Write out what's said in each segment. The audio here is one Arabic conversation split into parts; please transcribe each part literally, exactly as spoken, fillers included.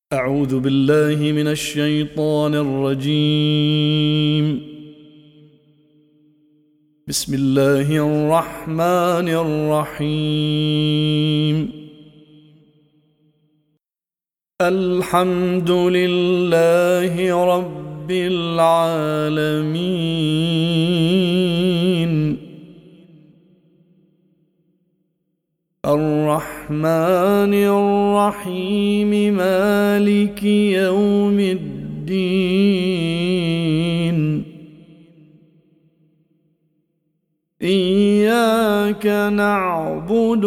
أعوذ بالله من الشيطان الرجيم. بسم الله الرحمن الرحيم. الحمد لله رب العالمين، الرحمن الرحيم، مالك يوم الدين. إياك نعبد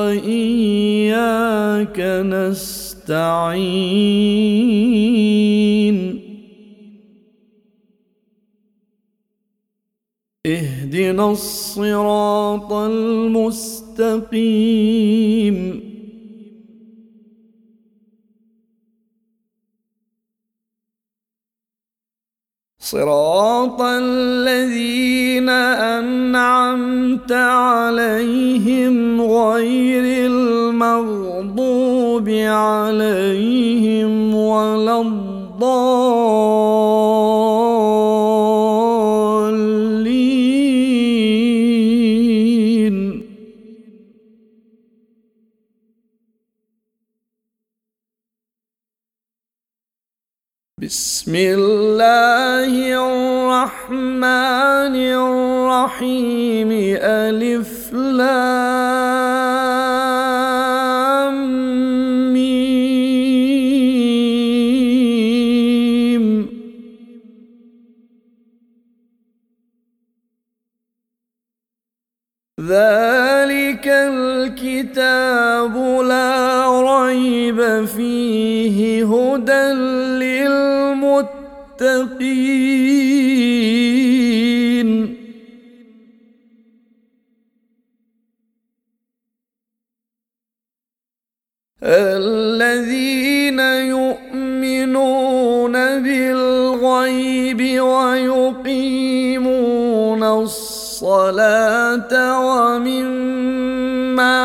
وإياك نستعين. اهدنا الصراط المستقيم، صراط الذين أنعمت عليهم غير المغضوب عليهم ولا الضالين. بسم الله الرحمن الرحيم. ألف لام ميم. ذلك الكتاب لا ريب فيه هدى للمتقين. الذين يؤمنون بالغيب ويقيمون الصلاة ومما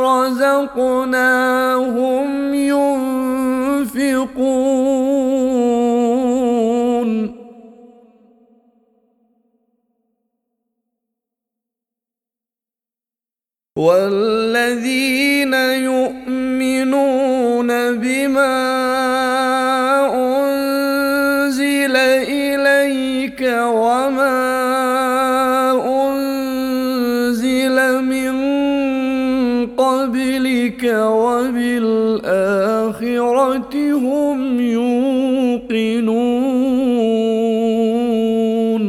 رزقناهم ينفقون. والذين يؤمنون بما أنزل إليك وما أنزل من قبلك وبالآخرة هم يوقنون.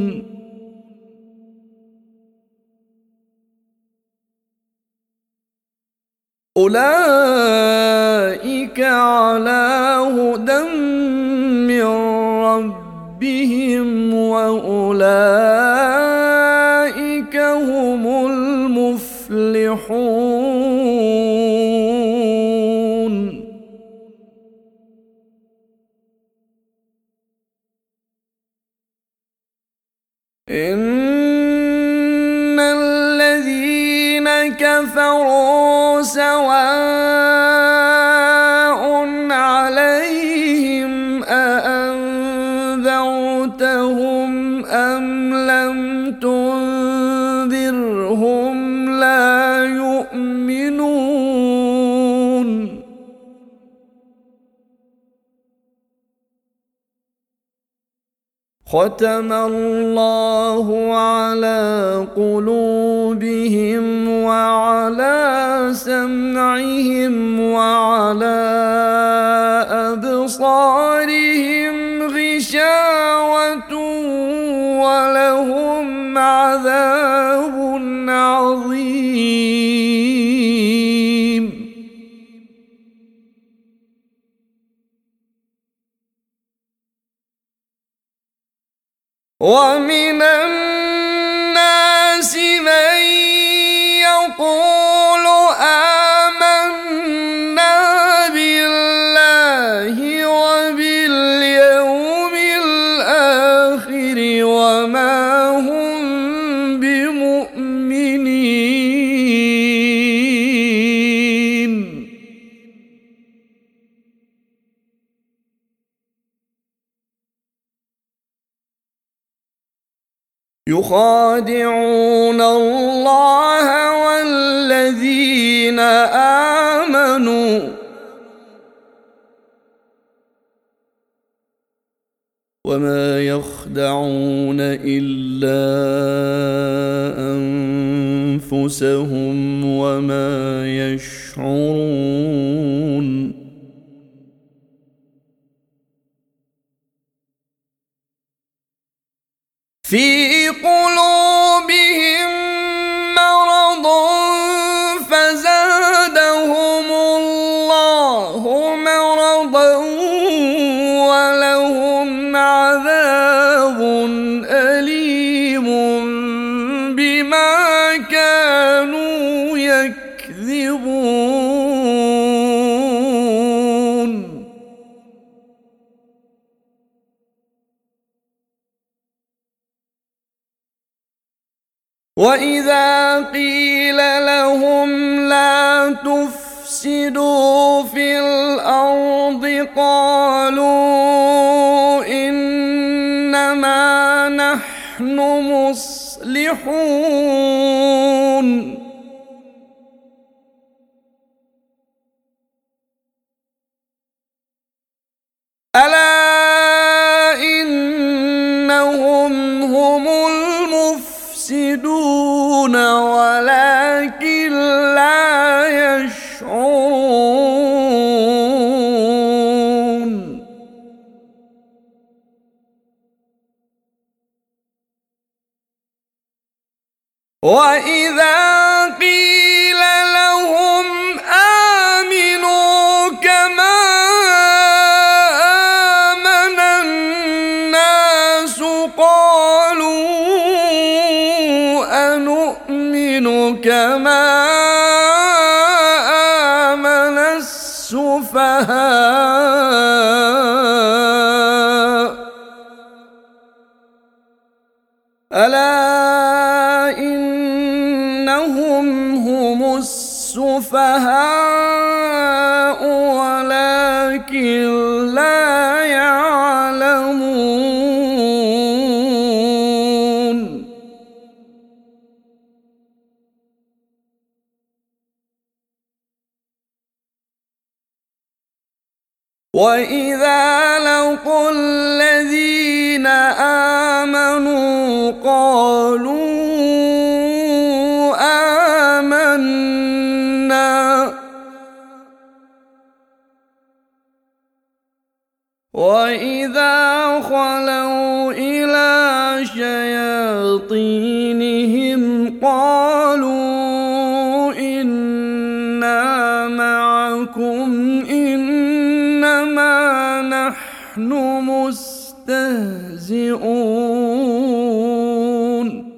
أولئك على هدى من ربهم وأولئك هم المفلحون. إن الذين كفروا سواء عليهم أأنذرتهم أم لم تنذرهم لا يؤمنون. ختم الله على قلوبهم وعلى سمعهم وعلى أبصارهم غشاوة ولهم عذاب عظيم. ومن الناس من يقول آمنا بالله وباليوم الآخر وما هم بمؤمنين. يخادعون الله والذين آمنوا وما يخدعون إلا أنفسهم وما يشعرون في قلوبهم مرض فزادهم الله مرضا ولهم عذاب أليم بما كانوا يكذبون وإذا قيل لهم لا تفسدوا في الأرض قالوا إنما نحن مصلحون ألا إنهم هم المفسدون ولكن لا يشعرون وإذا قيل لهم آمنوا كما آمن الناس قالوا أنؤمن كما آمن السفهاء ألا إنهم هم السفهاء ولكن لا يعلمون وإذا لقوا الذين آمنوا قالوا آمنا وإذا خلوا إلى شياطينهم قالوا إنا معكم إنما نحن مستهزئون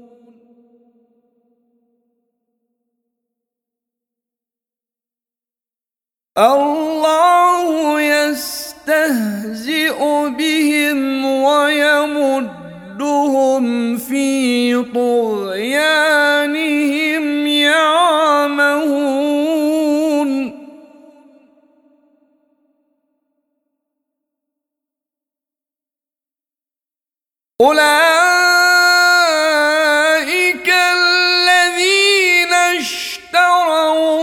الله يستهزئ بهم ويمدهم في طغيانهم يعمهون أولئك الذين اشتروا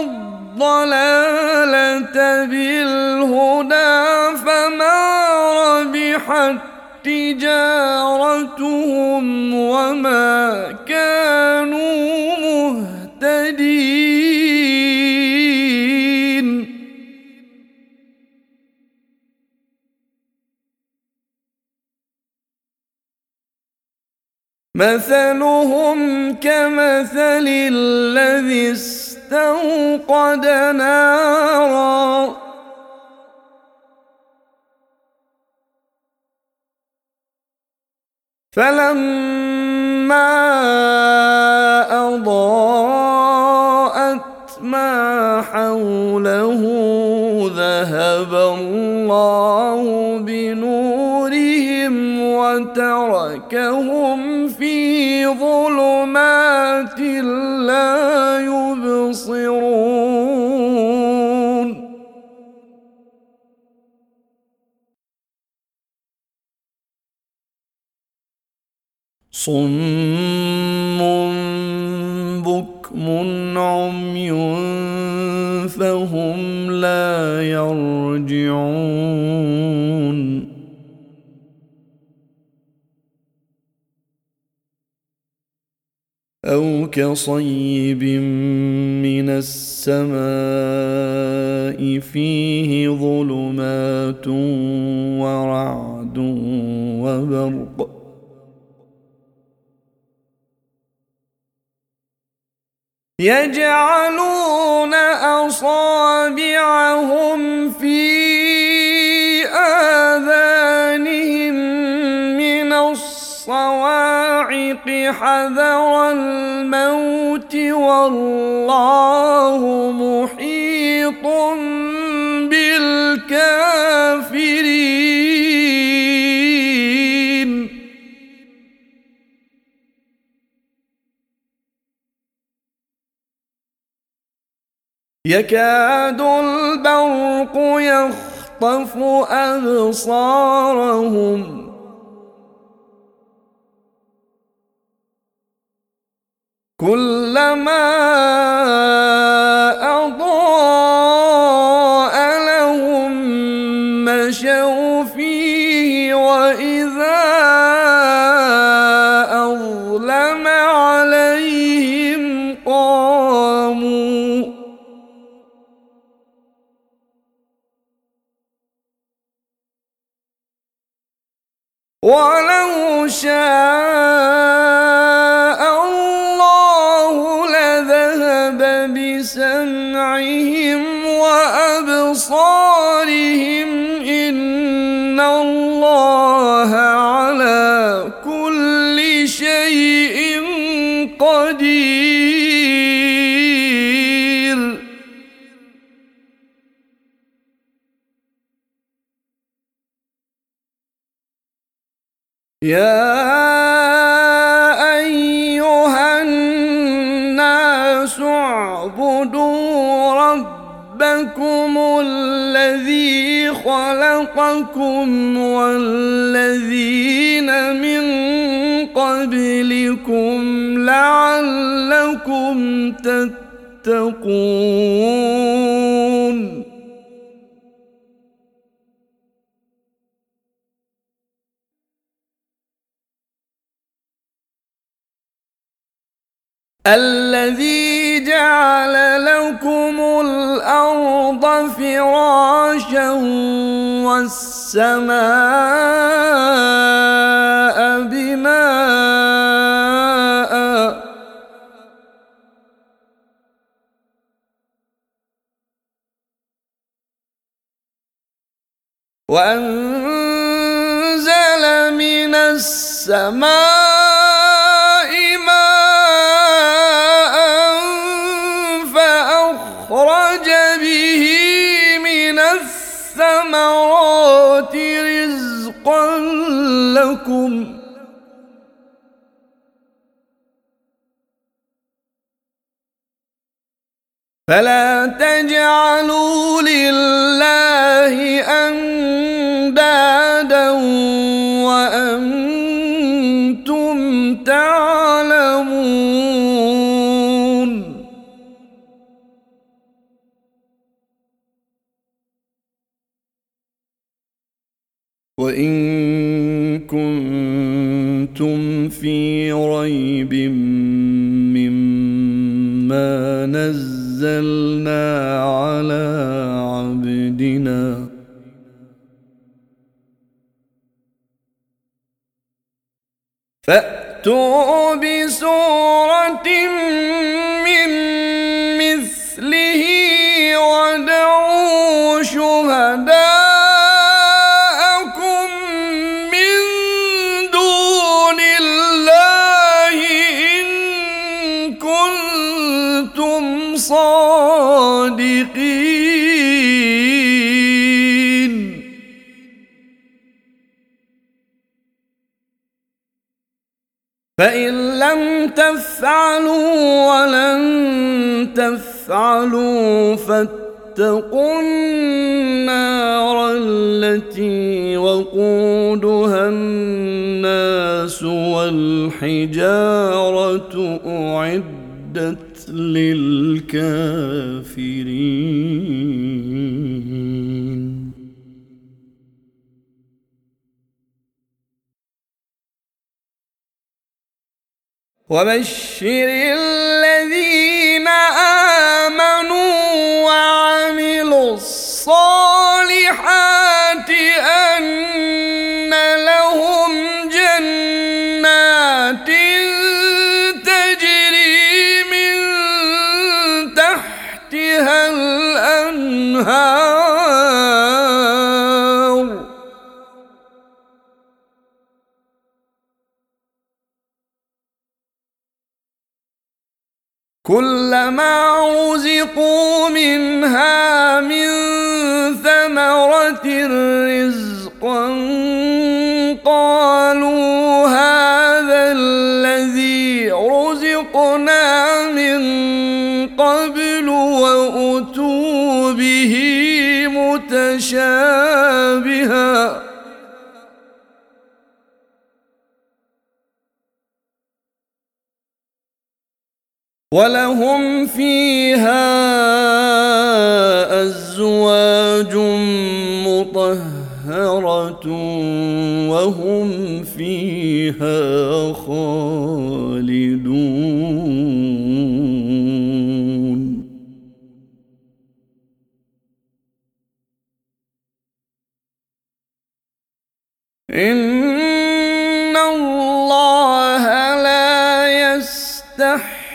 الضلالة بالهدى فما ربحت تجارتهم وما كانوا مهتدين مثلهم كمثل الذي استوقد نارا فلما أضاءت ما حوله ذهب الله بنورهم وتركهم في ظلمات لا يبصرون صم بكم عمي فهم لا يرجعون أو كصيب من السماء فيه ظلمات ورعد وبرق يجعلون أصابعهم في آذانهم من الصواعق حذر الموت والله محيط بالكافرين يكاد البرق يخطف أبصارهم كلما أضاء لهم مشوا فيه وإذا أظلم عليهم قاموا ولو شاء بسمعهم وأبصارهم إن الله على كل شيء قدير يا اعبدوا ربكم الذي خلقكم والذين من قبلكم لعلكم تتقون الذي جعل لكم الأرض فراشا والسماء بناء وأنزل من السماء أخرج به من الثمرات رزقا لكم فلا تجعلوا لله أندادا وأنتم تعلمون وإن كنتم في ريب مما نزلنا على عبدنا فأتوا بسورة من مثله وادعوا شهداءكم من دون الله إن كنتم صادقين فإن لم تفعلوا ولن تفعلوا فاتقوا النار التي وقودها الناس والحجارة الحجارة أعدت للكافرين وبشر الذين آمنوا وعملوا الصالحات أن لهم جنات تجري من تحتها الأنهار كلما رزقوا منها من ثمرة رزقا قالوا هذا الذي رزقنا من قبل وأتوا به متشابها ولهم فيها أزواج مطهرة وهم فيها خالدون إن الله لا يستحي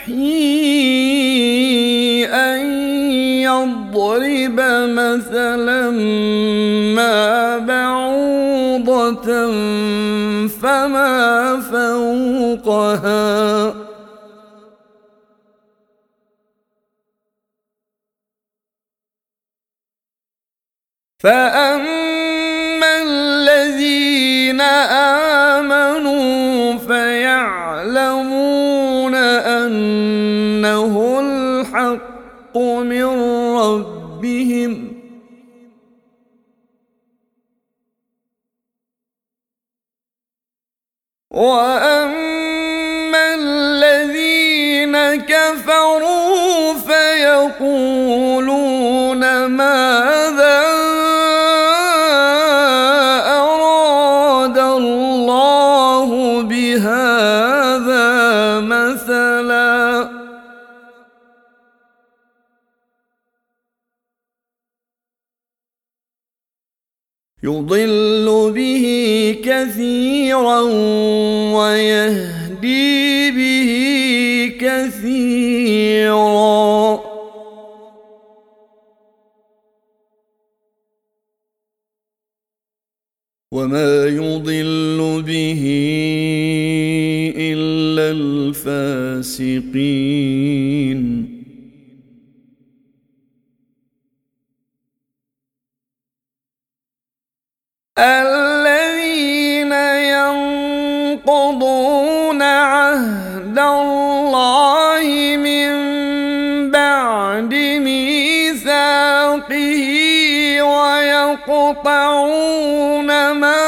أن يضرب مثلا ما بعوضة فما فوقها فأما الذين آمنوا فيعلمون أنه الحق من ربهم وأما الذين كفروا فيقولون ماذا أراد الله بهذا مثلا يضل به كثيرا ويهدي به كثيرا وما يضل به إلا الفاسقين الذين ينقضون عهد الله من بعد ميثاقه ويقطعون ما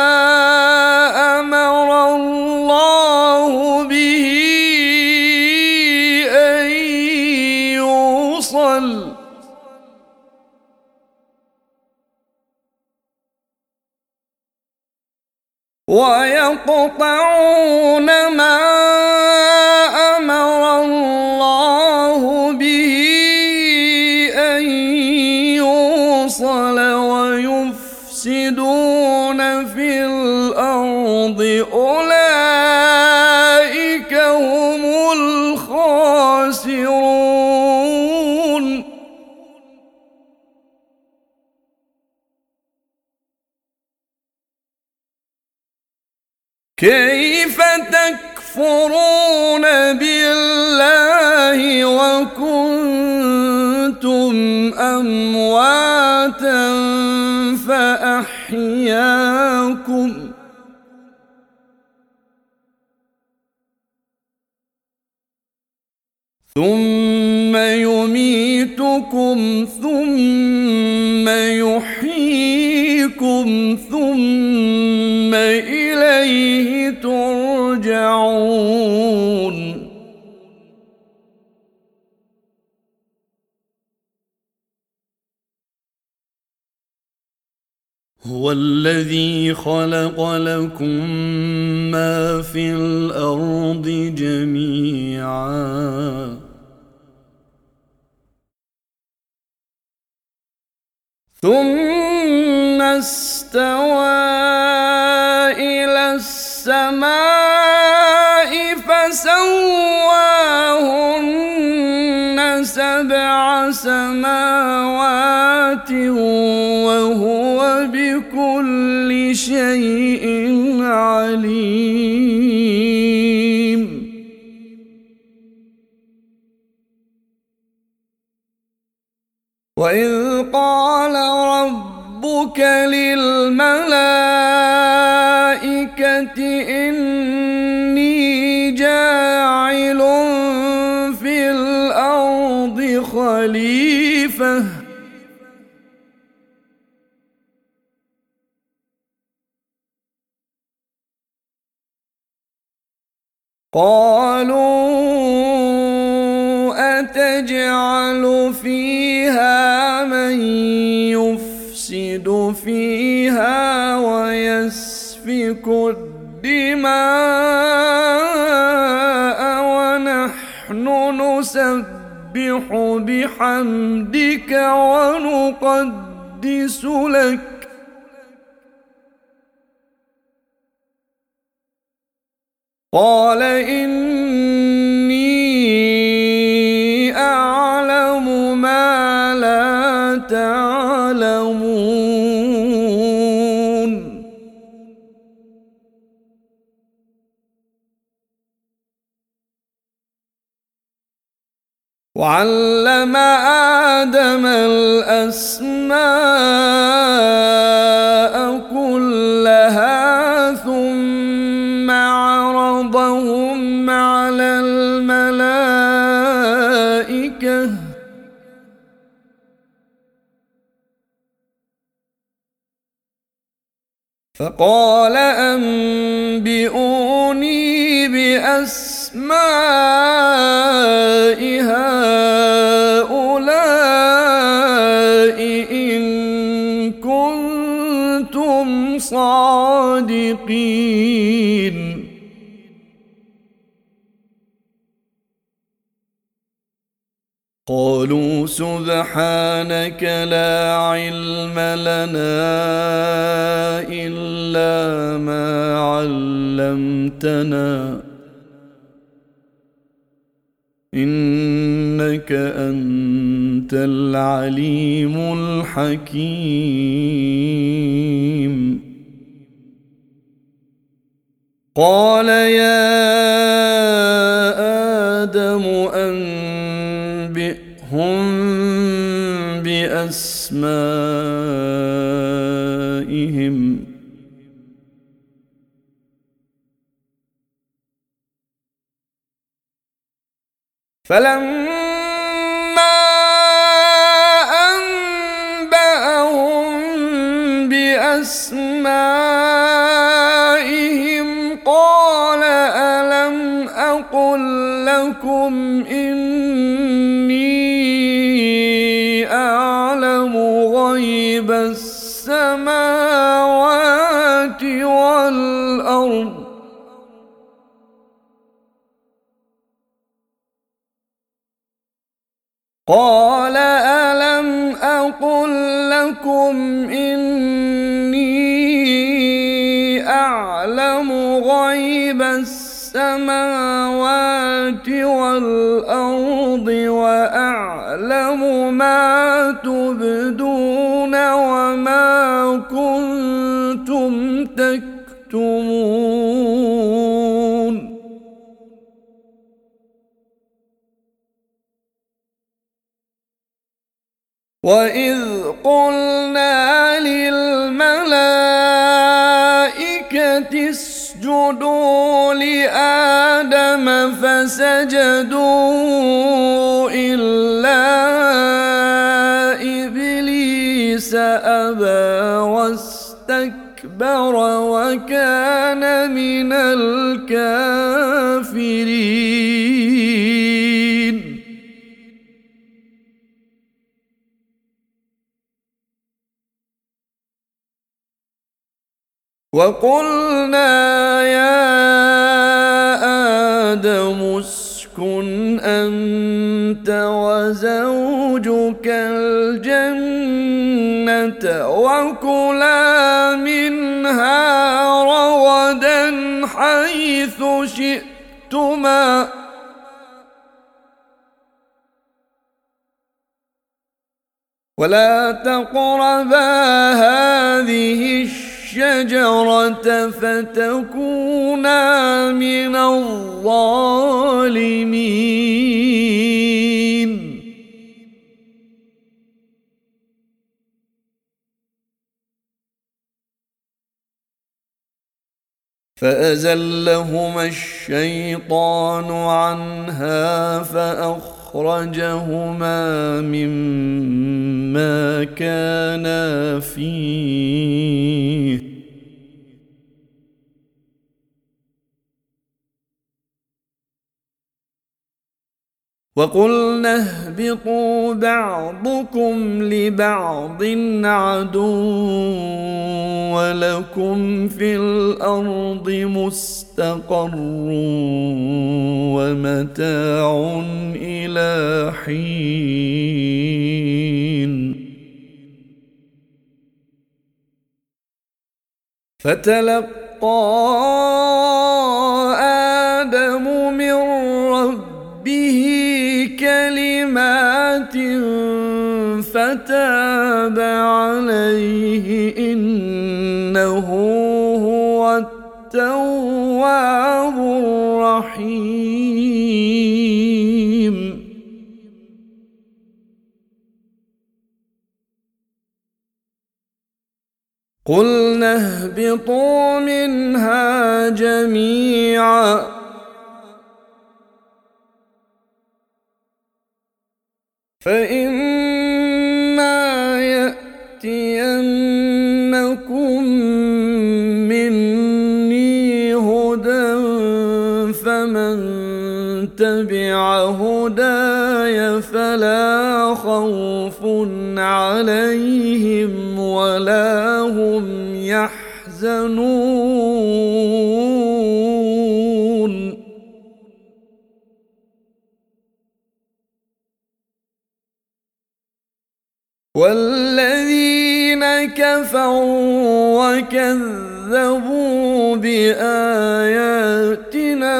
أمر الله به أن يوصل ويقطعون ما أمر الله به أن يوصل ويفسدون في الأرض أولئك هم الخاسرون كيف تكفرون بالله وكنتم أمواتا فأحياكم ثم يميتكم ثم يحييكم ثم إليه ترجعون يرجعون هو الذي خلق لكم ما في الأرض جميعا ثم استوى إلى السماء فسواهن سبع سماوات وهو بكل شيء عليم وإذ قال ربك للملائكة إني جاعل في الأرض خليفة قالوا أتجعل فيها من يفسد فيها ويسفك الدماء ونحن نسبح بحمدك ونقدس لك قال إني أعلم ما لا تعلمون وعلم آدم الأسماء كلها ثم عرضهم على الملائكة فقال أنبئوني بأسماء هؤلاء إن كنتم صادقين قالوا سبحانك لا علم لنا إلا ما علمتنا إنك أنت العليم الحكيم قال يا آدم أنبئهم بأسمائهم فلما أنبأهم بأسمائهم قال ألم أقل لكم إني أعلم غيب السماوات والأرض قال ألم أقل لكم إني أعلم غيب السماوات والأرض وأعلم ما تبدون وما كنتم تكتمون وإذ قلنا للملائكة اسجدوا لآدم فسجدوا إلا إبليس أبى واستكبر واستكبر وكان من الكافرين وقلنا يا آدم اسكن أنت وزوجك الجنة وكلا منها رغدا حيث شئتما ولا تقربا هذه الشجرة فتكونا من الظالمين فأزلهما الشيطان عنها فأخرجهما مما كانا فيه وقلنا اهبطوا بعضكم لبعض عدو ولكم في الأرض مستقر ومتاع إلى حين فتلقى آدم من ربه كلمات فتاب عليه إنه هو التواب الرحيم قلنا اهبطوا منها جميعا فإما يأتينكم مني هدى فمن تبع هداي فلا خوف عليهم ولا هم يحزنون والذين كفروا وكذبوا بآياتنا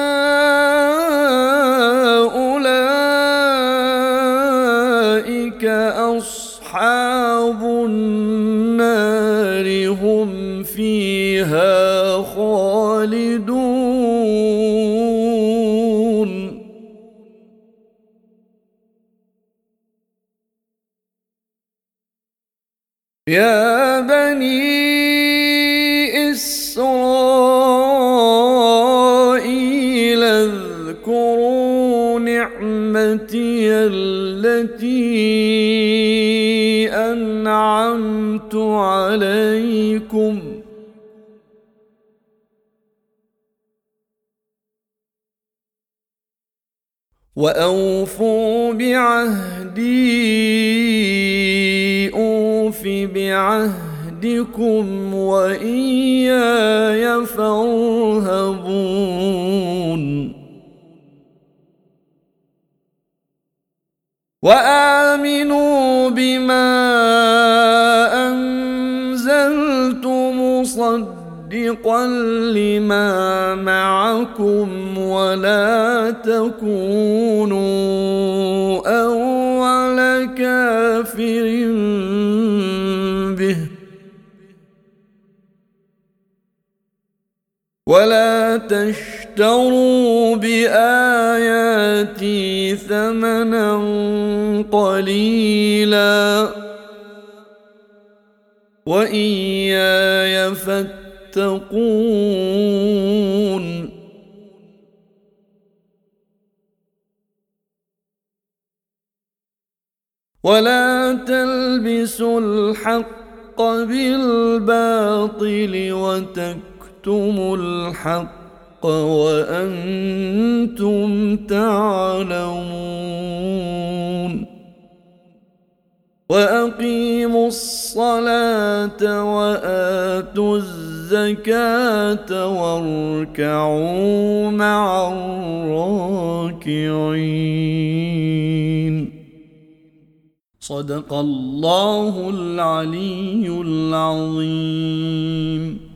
أولئك أصحاب النار هم فيها خالدون يا بني إسرائيل اذكروا نعمتي التي أنعمت عليكم وأوفوا بعهدي أوف بعهدكم وإياي فارهبون وآمنوا بما أنزلت مصدقا لما معكم ولا تكونوا أول كافر به ولا تشتروا بآياتي ثمنا قليلا وإياي فاتقون ولا تلبسوا الحق بالباطل وتكتموا الحق وأنتم تعلمون وأقيموا الصلاة وآتوا الزكاة واركعوا مع الراكعين. صدق الله العلي العظيم.